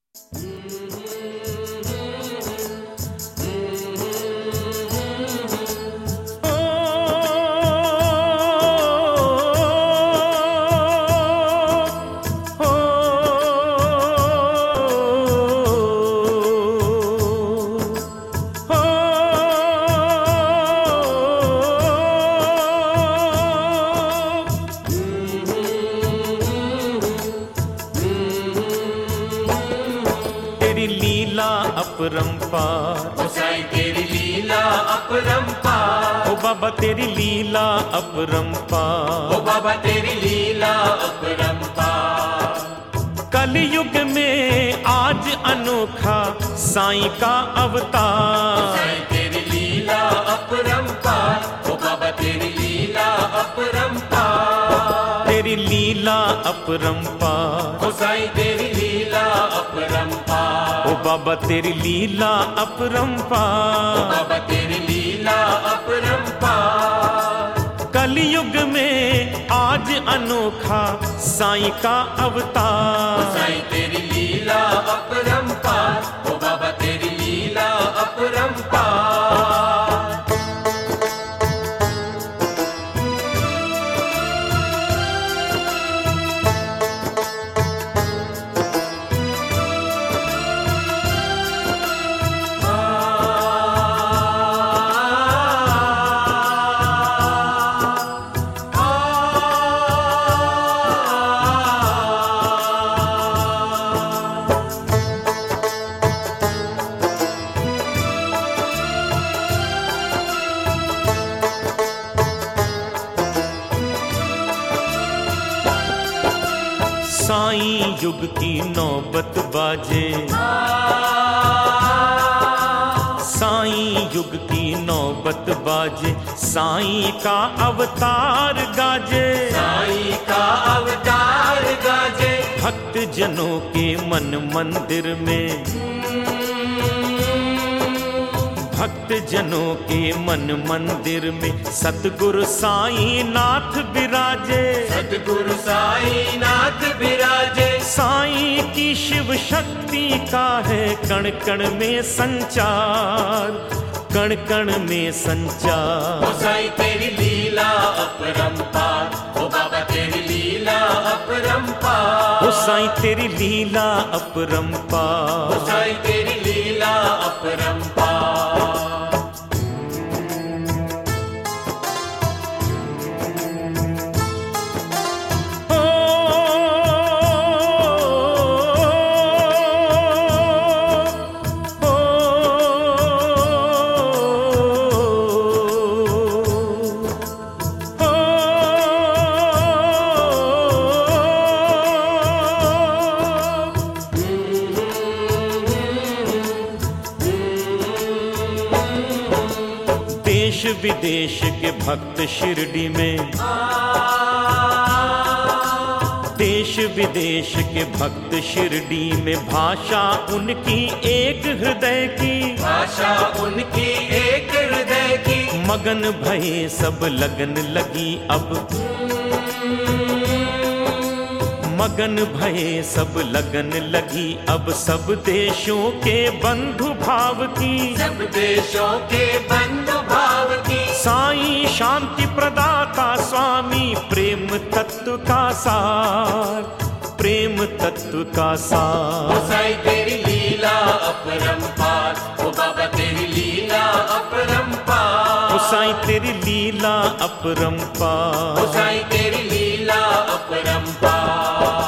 अपरंपार ओ साईं तेरी लीला अपरंपार, ओ बाबा तेरी लीला अपरंपार, ओ बाबा तेरी लीला अपरंपार। कलयुग में आज अनोखा साईं का अवतार, साईं तेरी लीला अपरंपार, ओ बाबा तेरी लीला अपरंपार। तेरी लीला अपरंपार, ओ साईं तेरी लीला अपरंपार, ओ बाबा तेरी लीला अपरंपार, बाबा तेरी लीला अपरंपार। कलयुग में आज अनोखा साईं का अवतार, साईं तेरी लीला अपरंपार, ओ बाबा तेरी लीला अपरंपार। साईं युग की नौबत बाजे, साईं युग की नौबत बाजे, साईं का अवतार गाजे, साईं का अवतार गाजे। भक्त जनों के मन मंदिर में, भक्त जनों के मन मंदिर में सतगुरु साईं नाथ विराजे, सतगुरु साईं नाथ विराजे। साईं की शिव शक्ति का है कण कण में संचार, कण कण में संचार। ओ साईं तेरी लीला अपरंपार, ओ बाबा तेरी लीला अपरंपार, ओ साईं तेरी लीला अपरंपार, ओ साईं तेरी लीला अपरंपार। देश विदेश के भक्त शिरडी में, देश विदेश के भक्त शिरडी में भाषा उनकी एक हृदय की, भाषा उनकी एक हृदय की। मगन भये सब लगन लगी अब, मगन भये सब लगन लगी अब, सब देशों के बंधु भाव की, सब देशों के बंधु भाव की। साईं शांति प्रदाता स्वामी प्रेम तत्व का सार, प्रेम तत्व का ओ सार। साईं तेरी लीला अपरंपार, ओ बाबा तेरी लीला अपरंपार, ओ साईं तेरी लीला अपरंपार, ओ साईं तेरी लीला अपरंपार।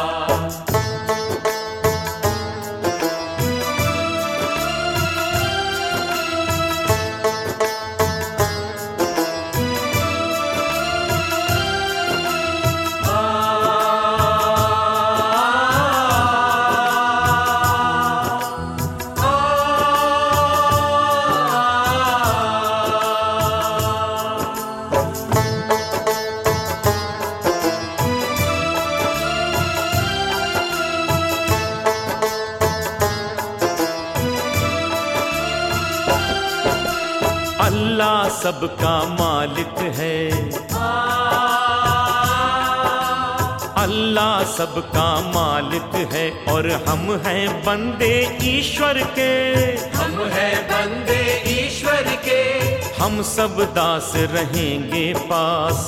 अल्लाह सबका मालिक है, अल्लाह सबका मालिक है और हम हैं बंदे ईश्वर के। हम हैं बंदे ईश्वर के। हम सब दास रहेंगे पास।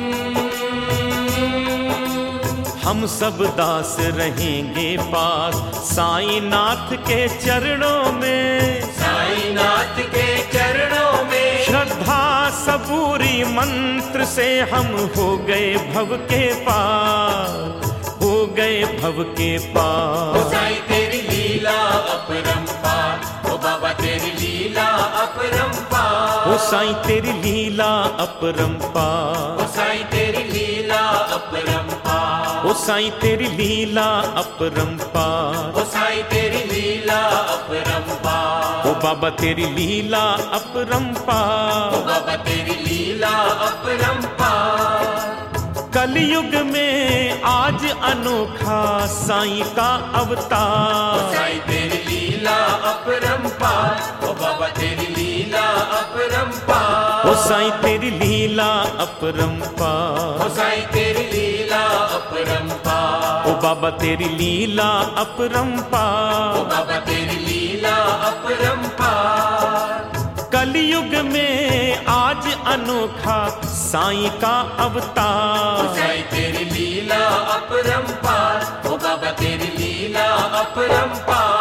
हम सब दास रहेंगे पास साईनाथ के चरणों में। साईनाथ के चरणों में श्रद्धा सबूरी मंत्र से हम हो गए भव के पार। हो गए भव के पार। ओ साईं तेरी लीला अपरंपार। ओ बाबा तेरी लीला अपरंपार। ओ साईं तेरी लीला अपरंपार। ओ साईं तेरी लीला अपरंपार। ओ साईं तेरी लीला अपरंपार। ओ साईं तेरी लीला अपरंपार। ओ बाबा तेरी लीला अपरंपार। ओ बाबा तेरी लीला अपरंपार। कलयुग में आज अनोखा साईं का अवतार। ओ साईं तेरी लीला अपरंपार। ओ बाबा तेरी लीला अपरंपार। ओ साईं तेरी लीला अपरंपार। ओ साईं तेरी लीला अपरंपार। ओ बाबा तेरी लीला ओ अपरंपार। बाबा तेरी लीला अपरंपार। कलयुग में आज अनोखा साईं का अवतार। ओ साईं तेरी लीला अपरंपार। ओ बाबा तेरी लीला अपरंपार।